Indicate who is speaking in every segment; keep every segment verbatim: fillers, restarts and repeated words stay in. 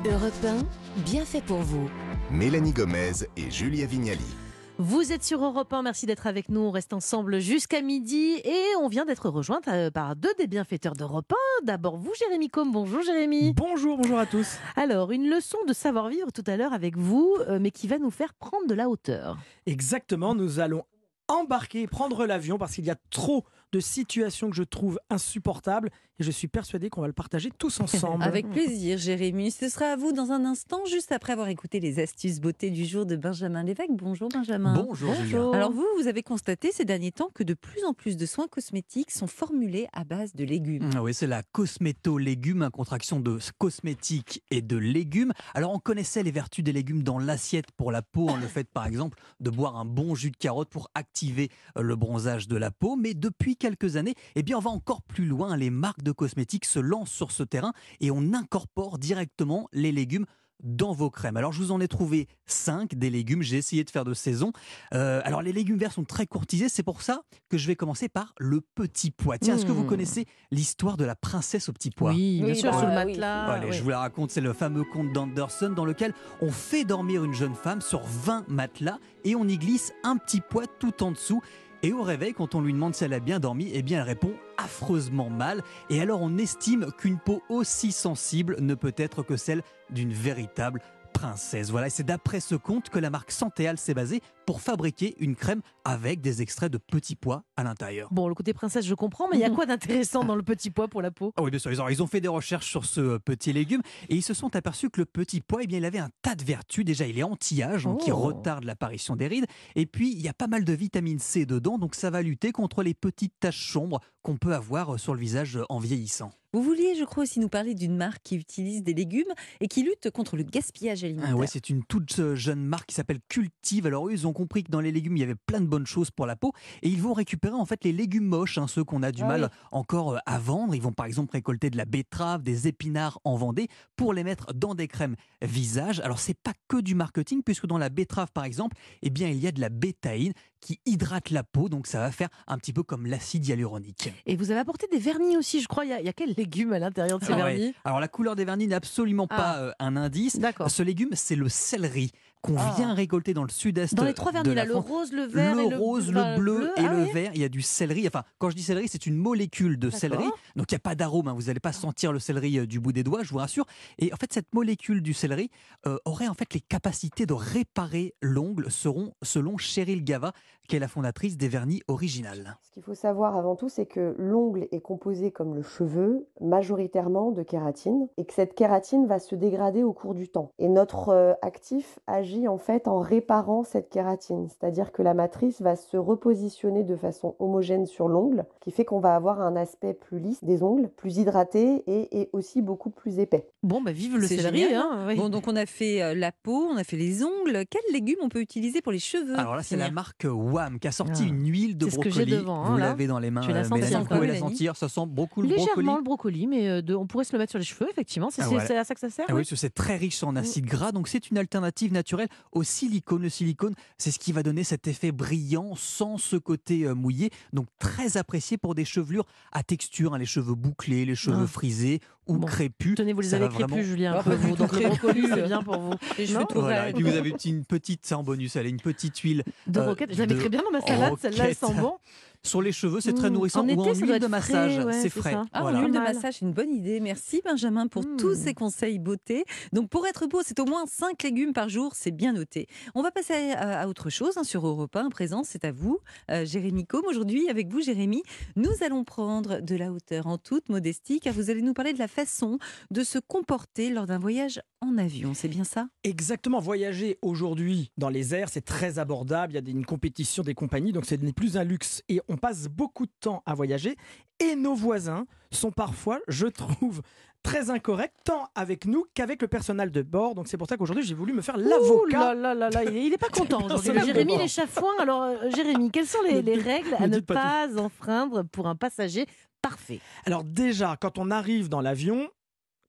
Speaker 1: Europe un, bien fait pour vous.
Speaker 2: Mélanie Gomez et Julia Vignali.
Speaker 3: Vous êtes sur Europe un, merci d'être avec nous. On reste ensemble jusqu'à midi et on vient d'être rejointe par deux des bienfaiteurs d'Europe un. D'abord vous, Jérémy Combe. Bonjour Jérémy.
Speaker 4: Bonjour, bonjour à tous.
Speaker 3: Alors, une leçon de savoir-vivre tout à l'heure avec vous, euh, mais qui va nous faire prendre de la hauteur.
Speaker 4: Exactement, nous allons embarquer, prendre l'avion parce qu'il y a trop de situations que je trouve insupportables et je suis persuadé qu'on va le partager tous ensemble.
Speaker 5: Avec plaisir, Jérémy. Ce sera à vous dans un instant, juste après avoir écouté les astuces beauté du jour de Benjamin Lévesque. Bonjour Benjamin.
Speaker 4: Bonjour, Bonjour.
Speaker 5: Alors vous, vous avez constaté ces derniers temps que de plus en plus de soins cosmétiques sont formulés à base de légumes.
Speaker 6: Ah oui, c'est la cosméto-légume, contraction de cosmétique et de légumes. Alors on connaissait les vertus des légumes dans l'assiette pour la peau, hein, le fait par exemple de boire un bon jus de carotte pour activer le bronzage de la peau, mais depuis quelques années, eh bien on va encore plus loin. Les marques de cosmétiques se lancent sur ce terrain et on incorpore directement les légumes dans vos crèmes. Alors je vous en ai trouvé cinq des légumes, j'ai essayé de faire de saison. Euh, alors les légumes verts sont très courtisés, c'est pour ça que je vais commencer par le petit pois. Tiens, mmh. est-ce que vous connaissez l'histoire de la princesse au petit pois ?
Speaker 3: Oui, bien
Speaker 5: oui,
Speaker 3: sûr,
Speaker 5: bah,
Speaker 3: sur le
Speaker 5: oui.
Speaker 3: matelas.
Speaker 6: Allez,
Speaker 3: oui.
Speaker 6: je vous la raconte, c'est le fameux conte d'Anderson dans lequel on fait dormir une jeune femme sur vingt matelas et on y glisse un petit pois tout en dessous. Et au réveil, quand on lui demande si elle a bien dormi, eh bien elle répond affreusement mal. Et alors on estime qu'une peau aussi sensible ne peut être que celle d'une véritable princesse. Voilà, et c'est d'après ce conte que la marque Santéal s'est basée pour fabriquer une crème avec des extraits de petits pois à l'intérieur.
Speaker 3: Bon, le côté princesse, je comprends, mais il y a quoi d'intéressant dans le petit pois pour la peau ?
Speaker 6: Ah oui, bien sûr, ils ont, ils ont fait des recherches sur ce petit légume et ils se sont aperçus que le petit pois, eh bien, il avait un tas de vertus. Déjà, il est anti-âge, donc
Speaker 3: Oh.
Speaker 6: il retarde l'apparition des rides. Et puis, il y a pas mal de vitamine C dedans, donc ça va lutter contre les petites taches sombres qu'on peut avoir sur le visage en vieillissant.
Speaker 5: Vous vouliez, je crois, aussi nous parler d'une marque qui utilise des légumes et qui lutte contre le gaspillage alimentaire.
Speaker 6: Ah ouais, c'est une toute jeune marque qui s'appelle Cultive. Alors eux, ils ont compris que dans les légumes, il y avait plein de bonnes choses pour la peau et ils vont récupérer en fait les légumes moches, hein, ceux qu'on a du
Speaker 5: Ah
Speaker 6: mal
Speaker 5: oui.
Speaker 6: encore à vendre. Ils vont par exemple récolter de la betterave, des épinards en Vendée pour les mettre dans des crèmes visage. Alors c'est pas que du marketing puisque dans la betterave par exemple, eh bien il y a de la bétaïne qui hydrate la peau, donc ça va faire un petit peu comme l'acide hyaluronique.
Speaker 3: Et vous avez apporté des vernis aussi, je crois. Il y a, il y a quel légume à l'intérieur de ces
Speaker 6: Ah ouais.
Speaker 3: vernis ?
Speaker 6: Alors la couleur des vernis n'est absolument
Speaker 3: Ah.
Speaker 6: pas euh, un indice.
Speaker 3: D'accord.
Speaker 6: Ce légume, c'est le céleri qu'on
Speaker 5: Ah.
Speaker 6: vient récolter dans le sud-est
Speaker 3: Dans les trois
Speaker 6: de
Speaker 3: vernis,
Speaker 6: la
Speaker 3: là, le
Speaker 6: France.
Speaker 3: rose, le vert
Speaker 6: le
Speaker 3: et le
Speaker 6: rose,
Speaker 3: enfin,
Speaker 6: le bleu et
Speaker 3: Ah
Speaker 6: le
Speaker 3: oui.
Speaker 6: vert. Il y a du céleri. Enfin, quand je dis céleri, c'est une molécule de
Speaker 3: D'accord.
Speaker 6: céleri. Donc, il n'y a pas d'arôme. Hein. Vous n'allez pas sentir le céleri euh, du bout des doigts, je vous rassure. Et en fait, cette molécule du céleri euh, aurait en fait les capacités de réparer l'ongle, seront, selon Cheryl Gava, qui est la fondatrice des vernis originales.
Speaker 7: Ce qu'il faut savoir avant tout, c'est que l'ongle est composé, comme le cheveu, majoritairement de kératine et que cette kératine va se dégrader au cours du temps. Et notre euh, actif agit en fait en réparant cette kératine, c'est-à-dire que la matrice va se repositionner de façon homogène sur l'ongle, qui fait qu'on va avoir un aspect plus lisse des ongles, plus hydraté et, et aussi beaucoup plus épais.
Speaker 3: Bon, bah vive le
Speaker 5: C'est
Speaker 3: céleri.
Speaker 5: génial,
Speaker 3: Hein, oui.
Speaker 5: Bon, donc on a fait euh, la peau, on a fait les ongles. Quels légumes on peut utiliser pour les cheveux?
Speaker 6: Alors là, c'est la marque W A M qui a sorti
Speaker 3: Ah.
Speaker 6: une huile de
Speaker 3: C'est ce que j'ai
Speaker 6: brocoli.
Speaker 3: devant, hein,
Speaker 6: vous
Speaker 3: là.
Speaker 6: l'avez dans les mains,
Speaker 3: Tu la
Speaker 6: euh,
Speaker 3: sens,
Speaker 6: Mélanie,
Speaker 3: ça
Speaker 6: vous
Speaker 3: sent
Speaker 6: pouvez
Speaker 5: quoi,
Speaker 6: la
Speaker 5: Mélanie
Speaker 6: sentir. Ça sent beaucoup le brocoli.
Speaker 3: Légèrement le brocoli, mais euh, de, on pourrait se le mettre sur les cheveux, effectivement. C'est
Speaker 6: Ah,
Speaker 3: c'est-
Speaker 6: voilà.
Speaker 3: c'est à ça que ça sert.
Speaker 6: Ah
Speaker 3: oui.
Speaker 6: oui, parce que c'est très riche en acides gras, donc c'est une alternative naturelle au silicone. Le silicone, c'est ce qui va donner cet effet brillant sans ce côté euh, mouillé, donc très apprécié pour des chevelures à texture, hein, les cheveux bouclés, les cheveux
Speaker 3: Ah.
Speaker 6: frisés ou
Speaker 3: Bon.
Speaker 6: crépus.
Speaker 3: Tenez, vous les
Speaker 6: Ça
Speaker 3: avez
Speaker 6: va
Speaker 3: crépus,
Speaker 6: vraiment-
Speaker 3: Julien, un
Speaker 5: Ah,
Speaker 3: peu.
Speaker 5: pas du
Speaker 3: vous.
Speaker 5: tout
Speaker 3: Donc le
Speaker 5: crépus.
Speaker 3: brocoli, c'est bien pour vous.
Speaker 5: Les cheveux
Speaker 3: Non
Speaker 5: tout
Speaker 6: Voilà,
Speaker 5: raides.
Speaker 6: et puis vous avez une petite, une petite, c'est en bonus, allez, une petite huile
Speaker 3: De
Speaker 6: euh,
Speaker 3: roquette. Je la
Speaker 6: de
Speaker 3: mettrais bien dans ma salade, celle-là, elle sent
Speaker 6: roquette.
Speaker 3: bon.
Speaker 6: Sur les cheveux, c'est très
Speaker 3: Mmh.
Speaker 6: nourrissant.
Speaker 3: En
Speaker 6: ou
Speaker 3: été,
Speaker 6: en
Speaker 3: ça doit
Speaker 6: huile
Speaker 3: être
Speaker 6: de massage,
Speaker 3: frais, ouais,
Speaker 6: c'est
Speaker 3: c'est
Speaker 6: frais.
Speaker 3: ça.
Speaker 5: Ah,
Speaker 6: Voilà.
Speaker 5: en huile de
Speaker 3: Pas mal.
Speaker 5: massage, une bonne idée. Merci Benjamin pour
Speaker 3: Mmh.
Speaker 5: tous ces conseils beauté. Donc pour être beau, c'est au moins cinq légumes par jour, c'est bien noté. On va passer à, à autre chose hein, sur Europe un. À présent, c'est à vous, euh, Jérémy Combe. Aujourd'hui, avec vous, Jérémy, nous allons prendre de la hauteur en toute modestie, car vous allez nous parler de la façon de se comporter lors d'un voyage en avion. C'est bien ça?
Speaker 4: Exactement, voyager aujourd'hui dans les airs, c'est très abordable, il y a des- une compétition des compagnies, donc ce n'est plus un luxe. Et on passe beaucoup de temps à voyager, et nos voisins sont parfois, je trouve, très incorrects, tant avec nous qu'avec le personnel de bord. Donc c'est pour ça qu'aujourd'hui, j'ai voulu me faire
Speaker 3: Ouh là
Speaker 4: l'avocat.
Speaker 3: là là là, il est- il est pas content aujourd'hui.
Speaker 4: Personnel de
Speaker 3: Jérémy,
Speaker 4: bord.
Speaker 3: les chafouins. Alors, euh, Jérémy, quelles sont les,
Speaker 4: Ne
Speaker 3: les
Speaker 4: dites-
Speaker 3: règles à
Speaker 4: ne
Speaker 3: ne
Speaker 4: dites pas
Speaker 3: pas enfreindre pour un passager parfait?
Speaker 4: Alors déjà, quand on arrive dans l'avion,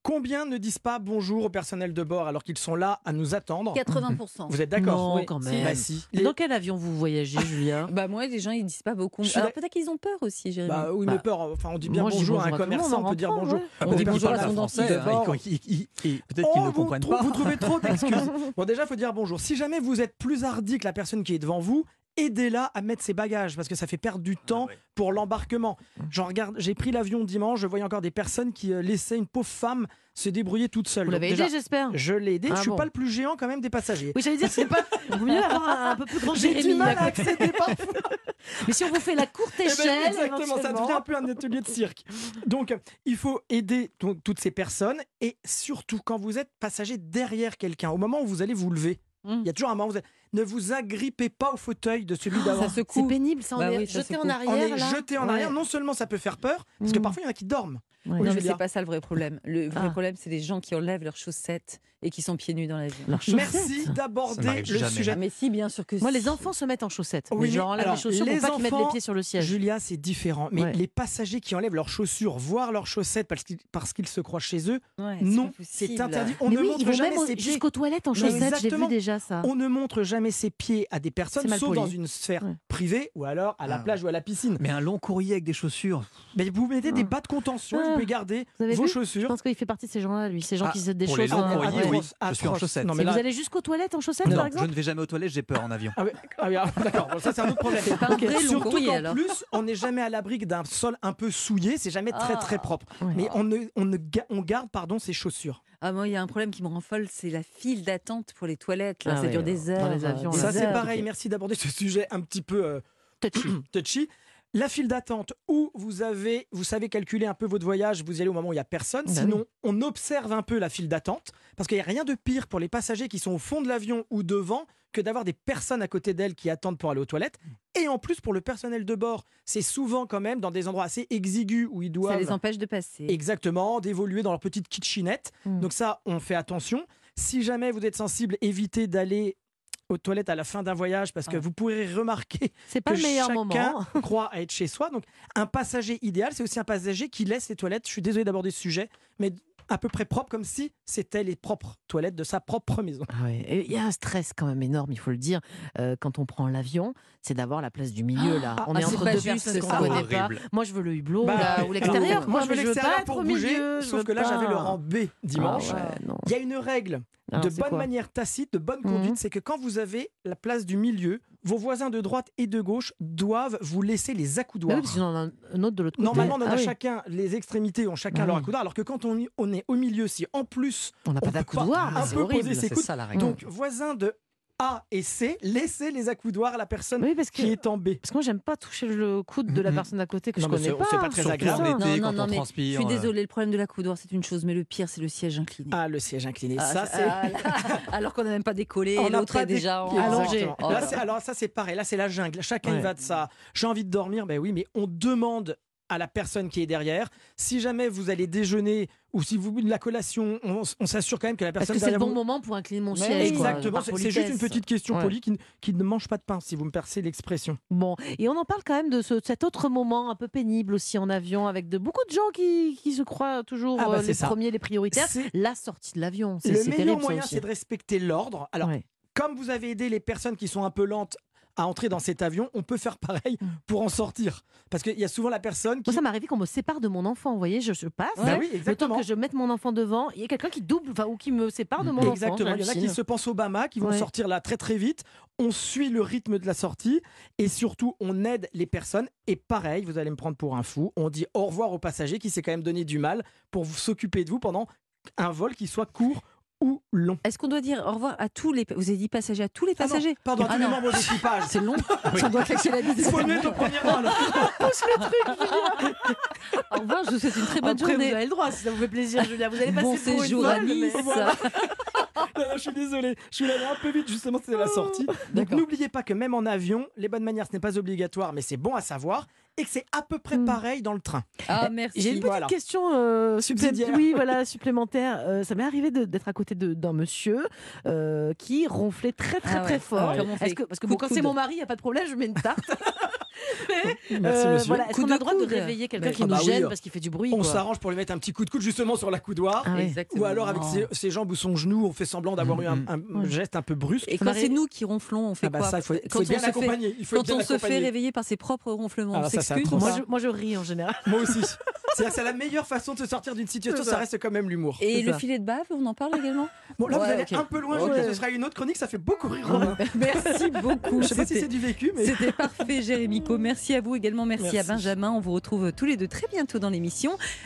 Speaker 4: Combien ne disent pas bonjour au personnel de bord alors qu'ils sont là à nous attendre?
Speaker 5: quatre-vingts pour cent.
Speaker 4: Vous êtes d'accord?
Speaker 3: Non,
Speaker 5: Oui.
Speaker 3: quand
Speaker 5: Si.
Speaker 3: même.
Speaker 4: Bah si.
Speaker 3: Et
Speaker 4: Les-
Speaker 3: Dans quel avion vous voyagez, Julia?
Speaker 5: Bah moi, les gens, ils disent pas beaucoup.
Speaker 4: Je suis
Speaker 5: Alors
Speaker 4: d'ac-
Speaker 5: peut-être qu'ils ont peur aussi, Jérémy.
Speaker 4: Bah oui,
Speaker 3: Bah,
Speaker 4: mais peur. Enfin, on dit bien
Speaker 3: moi, je dis
Speaker 4: bonjour à un
Speaker 3: bonjour à tout le monde
Speaker 4: commerçant,
Speaker 3: en
Speaker 4: on peut dire
Speaker 3: rentrant,
Speaker 4: bonjour.
Speaker 3: ouais.
Speaker 4: Ah,
Speaker 5: On
Speaker 4: peut
Speaker 5: dit
Speaker 4: dire
Speaker 5: bonjour
Speaker 4: pas
Speaker 5: à
Speaker 4: la
Speaker 5: son
Speaker 4: française.
Speaker 5: dentiste.
Speaker 6: Français, hein, ils- ils- ils- ils- peut-être qu'ils
Speaker 4: Oh,
Speaker 6: ne
Speaker 4: vous,
Speaker 6: comprennent
Speaker 4: trou-
Speaker 6: pas.
Speaker 4: vous trouvez trop d'excuses. Bon, déjà, il faut dire bonjour. Si jamais vous êtes plus hardi que la personne qui est devant vous, aidez-la à mettre ses bagages parce que ça fait perdre du temps
Speaker 6: ouais.
Speaker 4: pour l'embarquement. J'en regarde, j'ai pris l'avion dimanche, je voyais encore des personnes qui euh, laissaient une pauvre femme se débrouiller toute seule.
Speaker 3: Vous
Speaker 4: Donc,
Speaker 3: l'avez
Speaker 4: déjà,
Speaker 3: aidé, j'espère.
Speaker 4: je l'ai aidé.
Speaker 3: Ah
Speaker 4: je suis
Speaker 3: bon.
Speaker 4: pas le plus géant quand même des passagers.
Speaker 3: Oui, j'allais dire, c'est pas. Vaut mieux avoir un, un peu plus grand
Speaker 4: J'ai
Speaker 3: Jérémy.
Speaker 4: du mal à
Speaker 3: à côté.
Speaker 4: accéder parfois.
Speaker 3: Mais si on vous fait la courte
Speaker 4: Eh ben,
Speaker 3: échelle,
Speaker 4: exactement, ça
Speaker 3: éventuellement.
Speaker 4: devient un peu un atelier de cirque. Donc, il faut aider donc, toutes ces personnes et surtout quand vous êtes passager derrière quelqu'un, au moment où vous allez vous lever, il
Speaker 5: Mm.
Speaker 4: y a toujours un moment où vous êtes- ne vous agrippez pas au fauteuil de celui d'avant.
Speaker 5: Ça
Speaker 3: C'est
Speaker 5: secoue.
Speaker 3: pénible, ça. On
Speaker 5: Bah
Speaker 3: est
Speaker 5: oui, ça
Speaker 3: jeté en
Speaker 5: secoue.
Speaker 3: arrière.
Speaker 4: On est
Speaker 3: là.
Speaker 4: jeté en arrière.
Speaker 3: Ouais.
Speaker 4: Non seulement ça peut faire peur, parce que
Speaker 3: Mm.
Speaker 4: parfois il y en a qui dorment.
Speaker 3: Ouais.
Speaker 4: Oui,
Speaker 5: Non, mais
Speaker 4: Julia.
Speaker 5: c'est pas ça le vrai problème. Le vrai
Speaker 3: Ah.
Speaker 5: problème, c'est les gens qui enlèvent leurs chaussettes et qui sont pieds nus dans l'avion.
Speaker 3: Leurs
Speaker 4: Merci
Speaker 3: chaussettes.
Speaker 6: Ça
Speaker 4: d'aborder
Speaker 6: m'arrive
Speaker 4: le
Speaker 6: jamais.
Speaker 4: sujet.
Speaker 5: Ah, mais si, bien sûr que
Speaker 3: Moi,
Speaker 5: si.
Speaker 3: les enfants se mettent en chaussettes.
Speaker 4: Oui,
Speaker 3: mais
Speaker 4: mais
Speaker 3: je leur enlève
Speaker 4: alors,
Speaker 3: les chaussures
Speaker 4: les
Speaker 3: pour pas qu'ils mettent les
Speaker 4: enfants,
Speaker 3: pieds sur le siège.
Speaker 4: Julia, c'est différent. Mais
Speaker 3: Ouais.
Speaker 4: les passagers qui enlèvent leurs chaussures, voire leurs chaussettes parce qu'ils, parce qu'ils se croient chez eux,
Speaker 5: Ouais, c'est
Speaker 4: non,
Speaker 5: pas
Speaker 4: c'est
Speaker 5: possible.
Speaker 4: interdit. On
Speaker 3: Mais
Speaker 4: ne
Speaker 3: oui, ils
Speaker 4: montre
Speaker 3: vont
Speaker 4: jamais
Speaker 3: même au-
Speaker 4: ses pieds.
Speaker 3: jusqu'aux toilettes en
Speaker 4: Mais
Speaker 3: chaussettes. J'ai vu
Speaker 4: exactement.
Speaker 3: déjà ça.
Speaker 4: On ne montre jamais ses pieds à des personnes,
Speaker 3: C'est mal
Speaker 4: sauf
Speaker 3: poli.
Speaker 4: dans une sphère
Speaker 3: Ouais.
Speaker 4: privée ou alors à la
Speaker 6: Ah ouais.
Speaker 4: plage ou à la piscine.
Speaker 6: Mais un long courrier avec des chaussures.
Speaker 4: Mais vous mettez des
Speaker 3: Ah.
Speaker 4: bas de contention,
Speaker 3: Ah.
Speaker 4: vous pouvez garder
Speaker 3: Vous avez
Speaker 4: vos
Speaker 3: vu Je
Speaker 4: chaussures.
Speaker 3: pense qu'il fait partie de ces gens-là, lui. Ces gens
Speaker 6: Ah,
Speaker 3: qui se des
Speaker 6: pour les
Speaker 3: choses.
Speaker 6: longs
Speaker 3: hein,
Speaker 6: courriers,
Speaker 3: ouais.
Speaker 6: oui.
Speaker 4: Atroce,
Speaker 6: Je suis en
Speaker 4: atroce.
Speaker 6: chaussettes.
Speaker 4: Non, mais
Speaker 3: Et
Speaker 4: là-
Speaker 3: vous allez jusqu'aux toilettes en chaussettes,
Speaker 6: Non,
Speaker 3: par
Speaker 6: je
Speaker 3: exemple
Speaker 6: ne vais jamais aux toilettes, j'ai peur en avion.
Speaker 4: Ah oui, ah oui, ah, d'accord, bon, ça c'est un autre problème.
Speaker 5: C'est pas un
Speaker 4: Ok.
Speaker 5: vrai long
Speaker 4: Surtout
Speaker 5: courrier,
Speaker 4: qu'en
Speaker 5: alors.
Speaker 4: plus, on n'est jamais à l'abri d'un sol un peu souillé, c'est jamais très
Speaker 5: Ah.
Speaker 4: très propre.
Speaker 3: Ouais.
Speaker 4: Mais on, ne, on, ne ga- on garde pardon, ses chaussures.
Speaker 5: Ah, moi, il y a un problème qui me rend folle, c'est la file d'attente pour les toilettes. Là.
Speaker 3: Ah
Speaker 5: ça
Speaker 3: ouais,
Speaker 5: dure des
Speaker 3: dans
Speaker 5: heures.
Speaker 3: les avions,
Speaker 5: des
Speaker 3: là.
Speaker 4: Ça c'est
Speaker 5: heures.
Speaker 4: pareil, merci d'aborder ce sujet un petit peu euh,
Speaker 3: Touchy.
Speaker 4: touchy. La file d'attente où vous avez, vous savez calculer un peu votre voyage, vous y allez au moment où il n'y a personne.
Speaker 3: Bah
Speaker 4: Sinon, on observe un peu la file d'attente parce qu'il n'y a rien de pire pour les passagers qui sont au fond de l'avion ou devant que d'avoir des personnes à côté d'elles qui attendent pour aller aux toilettes. Et en plus, pour le personnel de bord, c'est souvent quand même dans des endroits assez exigus où ils
Speaker 5: Ça
Speaker 4: doivent
Speaker 5: les empêche de passer.
Speaker 4: exactement d'évoluer dans leur petite kitchenette.
Speaker 3: Mm.
Speaker 4: Donc ça, on fait attention. Si jamais vous êtes sensible, évitez d'aller aux toilettes à la fin d'un voyage parce que
Speaker 5: Ah.
Speaker 4: vous pourrez remarquer
Speaker 3: C'est pas
Speaker 4: que
Speaker 3: le meilleur
Speaker 4: chacun
Speaker 3: moment.
Speaker 4: croit à être chez soi. Donc, un passager idéal, c'est aussi un passager qui laisse les toilettes, je suis désolé d'aborder ce sujet, mais à peu près propre, comme si c'était les propres toilettes de sa propre maison.
Speaker 3: Ah ouais. Et il y a un stress quand même énorme, il faut le dire, euh, quand on prend l'avion, c'est d'avoir la place du milieu là.
Speaker 4: Ah,
Speaker 3: on
Speaker 4: ah,
Speaker 3: est
Speaker 5: c'est
Speaker 3: entre
Speaker 5: pas
Speaker 3: deux
Speaker 5: juste,
Speaker 3: personnes qu'on
Speaker 5: ça.
Speaker 3: ne connaît pas.
Speaker 6: Horrible.
Speaker 3: Moi, je veux le hublot
Speaker 4: Bah,
Speaker 3: là, ou l'extérieur.
Speaker 4: Moi,
Speaker 3: quoi,
Speaker 4: je veux
Speaker 3: mais
Speaker 4: l'extérieur
Speaker 3: pas être
Speaker 4: pour
Speaker 3: au
Speaker 4: bouger,
Speaker 3: milieu, je
Speaker 4: sauf
Speaker 3: veux
Speaker 4: que là, j'avais
Speaker 3: pas.
Speaker 4: le rang B dimanche.
Speaker 3: Ah ouais, non.
Speaker 4: Il y a une règle
Speaker 3: Alors,
Speaker 4: de
Speaker 3: c'est
Speaker 4: bonne
Speaker 3: quoi
Speaker 4: manière tacite, de bonne
Speaker 3: Mhm.
Speaker 4: conduite, c'est que quand vous avez la place du milieu, vos voisins de droite et de gauche doivent vous laisser les
Speaker 3: Bah
Speaker 4: accoudoirs.
Speaker 3: oui, parce qu'il y en a un autre de l'autre côté.
Speaker 4: Normalement, on en
Speaker 3: Ah
Speaker 4: a
Speaker 3: oui.
Speaker 4: chacun, les extrémités ont chacun
Speaker 3: Ah
Speaker 4: leur
Speaker 3: oui.
Speaker 4: accoudoir, alors que quand on, on est au milieu, si en plus
Speaker 3: On n'a
Speaker 4: on
Speaker 3: pas
Speaker 4: peut
Speaker 3: d'accoudoir,
Speaker 4: pas un
Speaker 3: c'est
Speaker 4: peu
Speaker 3: horrible.
Speaker 4: poser ses
Speaker 6: C'est
Speaker 4: coudes.
Speaker 6: ça la règle.
Speaker 4: Donc, voisins de A et C, laissez les accoudoirs à la personne
Speaker 3: Oui, parce que,
Speaker 4: qui est en B.
Speaker 3: parce que moi, j'aime pas toucher le coude de la
Speaker 6: Mhm.
Speaker 3: personne à côté que
Speaker 4: Non,
Speaker 3: je
Speaker 4: mais
Speaker 3: connais
Speaker 4: c'est-
Speaker 3: pas.
Speaker 4: c'est pas très
Speaker 6: Surtout
Speaker 4: agréable.
Speaker 6: en été,
Speaker 5: Non, non,
Speaker 6: quand
Speaker 5: non,
Speaker 6: on
Speaker 5: mais
Speaker 6: transpire.
Speaker 5: je suis
Speaker 6: euh,
Speaker 5: désolée, le problème de l'accoudoir, c'est une chose, mais le pire, c'est le siège incliné.
Speaker 4: Ah, le siège incliné,
Speaker 5: Ah,
Speaker 4: ça
Speaker 5: ça-
Speaker 4: c'est...
Speaker 5: ah, alors qu'on n'a même pas décollé,
Speaker 4: On
Speaker 5: et
Speaker 4: n'a
Speaker 5: l'autre
Speaker 4: pas
Speaker 5: est
Speaker 4: des-
Speaker 5: déjà en-
Speaker 3: allongé.
Speaker 4: Exactement.
Speaker 5: Oh
Speaker 4: Là,
Speaker 5: là
Speaker 4: c'est-
Speaker 5: là.
Speaker 4: alors ça c'est pareil, là c'est la jungle, chacun
Speaker 3: Ouais.
Speaker 4: y va de ça. J'ai envie de dormir, ben oui, mais on demande à la personne qui est derrière. Si jamais vous allez déjeuner ou si vous la collation, on, on s'assure quand même que la
Speaker 3: Parce
Speaker 4: personne
Speaker 3: que c'est le
Speaker 4: derrière
Speaker 3: bon
Speaker 4: vous...
Speaker 3: moment pour incliner mon
Speaker 5: Ouais,
Speaker 3: siège. quoi,
Speaker 4: Exactement,
Speaker 3: par
Speaker 4: c'est c'est juste une
Speaker 3: politesse.
Speaker 4: petite question
Speaker 3: Ouais.
Speaker 4: polie qui, ne- qui ne mange pas de pain, si vous me percez l'expression.
Speaker 3: Bon, et on en parle quand même de ce- cet autre moment un peu pénible aussi en avion, avec de beaucoup de gens qui, qui se croient toujours
Speaker 4: Ah bah,
Speaker 3: euh,
Speaker 4: c'est
Speaker 3: les
Speaker 4: ça.
Speaker 3: premiers, les prioritaires.
Speaker 4: C'est
Speaker 3: La sortie de l'avion, c'est
Speaker 4: le
Speaker 3: c'est
Speaker 4: meilleur
Speaker 3: terrible ça
Speaker 4: moyen,
Speaker 3: aussi.
Speaker 4: c'est de respecter l'ordre. Alors,
Speaker 3: Ouais.
Speaker 4: comme vous avez aidé les personnes qui sont un peu lentes à entrer dans cet avion, on peut faire pareil
Speaker 3: Mm.
Speaker 4: pour en sortir. Parce qu'il y a souvent la personne qui...
Speaker 3: Moi, ça m'est arrivé qu'on me sépare de mon enfant. Vous voyez, je, je passe.
Speaker 4: Bah oui,
Speaker 3: Le temps
Speaker 4: exactement.
Speaker 3: que je mette mon enfant devant, il y a quelqu'un qui double, enfin, ou qui me sépare de mon enfant.
Speaker 4: Exactement. Il y en a qui
Speaker 3: j'hallucine.
Speaker 4: se pensent Obama, qui vont
Speaker 3: Ouais.
Speaker 4: sortir là très très vite. On suit le rythme de la sortie et surtout on aide les personnes. Et pareil, vous allez me prendre pour un fou. On dit au revoir aux passagers qui s'est quand même donné du mal pour vous s'occuper de vous pendant un vol qui soit court ou long.
Speaker 5: Est-ce qu'on doit dire au revoir à tous les... Vous avez dit passagers, à tous les
Speaker 4: Ah non,
Speaker 5: passagers
Speaker 4: pardon,
Speaker 5: Ah
Speaker 4: tous les
Speaker 5: non.
Speaker 4: membres d'équipage.
Speaker 5: C'est long. On doit cacher la bise.
Speaker 4: Il faut mieux être au premier rang. là.
Speaker 5: Au revoir, je vous souhaite une très bonne
Speaker 3: Après, vous
Speaker 5: journée.
Speaker 3: avez le droit, si ça vous fait plaisir, Julia. Vous allez passer
Speaker 5: Bon
Speaker 3: pour une
Speaker 5: séjour à
Speaker 3: folle, mais-
Speaker 5: Nice.
Speaker 4: Non, non, je suis désolé, je suis allé un peu vite, justement, c'était la sortie. Donc
Speaker 5: D'accord.
Speaker 4: n'oubliez pas que même en avion, les bonnes manières, ce n'est pas obligatoire, mais c'est bon à savoir, et que c'est à peu près
Speaker 3: Mm.
Speaker 4: pareil dans le train.
Speaker 5: Ah, merci.
Speaker 3: J'ai une petite
Speaker 4: Voilà.
Speaker 3: question euh, supplé-
Speaker 4: Subsidiaire.
Speaker 3: Oui, voilà, supplémentaire. Euh, ça m'est arrivé de- d'être à côté de- d'un monsieur euh, qui ronflait très très
Speaker 5: Ah ouais.
Speaker 3: très fort.
Speaker 5: Ah ouais. Comment on fait
Speaker 3: Est-ce que, parce que
Speaker 5: Coup
Speaker 3: bon,
Speaker 5: de
Speaker 3: quand c'est
Speaker 5: coude.
Speaker 3: mon mari, il n'y a pas de problème, je mets une tarte. Mais,
Speaker 4: Merci,
Speaker 3: euh,
Speaker 4: monsieur.
Speaker 3: voilà, est-ce
Speaker 5: Coup
Speaker 3: qu'on
Speaker 5: de
Speaker 3: a le droit de
Speaker 5: coude.
Speaker 3: réveiller quelqu'un
Speaker 4: Mais-
Speaker 3: qui
Speaker 4: ah
Speaker 3: nous
Speaker 4: bah oui,
Speaker 3: gêne
Speaker 4: euh,
Speaker 3: parce qu'il fait du bruit
Speaker 4: On
Speaker 3: quoi.
Speaker 4: s'arrange pour lui mettre un petit coup de coude justement sur la coudoir.
Speaker 3: Ah oui.
Speaker 5: Exactement.
Speaker 4: Ou alors avec ses, ses jambes ou son genou, on fait semblant d'avoir eu un, un
Speaker 3: Ouais.
Speaker 4: geste un peu brusque.
Speaker 5: Et
Speaker 3: Ça
Speaker 5: quand
Speaker 3: m'arrive-
Speaker 5: c'est nous qui ronflons, on fait
Speaker 4: Ah bah
Speaker 5: quoi
Speaker 4: ça, il faut, il
Speaker 5: Quand
Speaker 4: faut
Speaker 5: on
Speaker 4: bien
Speaker 5: se fait-
Speaker 4: l'accompagner. Il faut
Speaker 5: Quand
Speaker 4: bien
Speaker 5: on se fait
Speaker 4: l'accompagner.
Speaker 5: réveiller par ses propres ronflements,
Speaker 4: Ah
Speaker 5: on
Speaker 4: bah ça, c'est
Speaker 5: s'excuse.
Speaker 4: atroce.
Speaker 3: Moi
Speaker 5: ou
Speaker 3: je,
Speaker 5: pas
Speaker 3: moi je ris en général.
Speaker 4: Moi aussi. C'est c'est la meilleure façon de se sortir d'une situation,
Speaker 3: C'est
Speaker 4: ça
Speaker 3: ça.
Speaker 4: reste quand même l'humour.
Speaker 5: Et
Speaker 3: C'est
Speaker 5: le
Speaker 3: ça.
Speaker 5: filet de bave, on en parle également.
Speaker 4: Bon, là, vous
Speaker 5: Ouais,
Speaker 4: allez
Speaker 5: ok.
Speaker 4: un peu loin,
Speaker 5: Ok.
Speaker 4: Julie, ce sera une autre chronique, ça fait beaucoup rire. Romain.
Speaker 5: Merci beaucoup.
Speaker 4: Je sais pas si
Speaker 5: C'était-
Speaker 4: c'est du vécu, mais.
Speaker 5: C'était parfait, Jérémy Co. Merci à vous également. Merci,
Speaker 4: Merci.
Speaker 5: à Benjamin. On vous retrouve tous les deux très bientôt dans l'émission.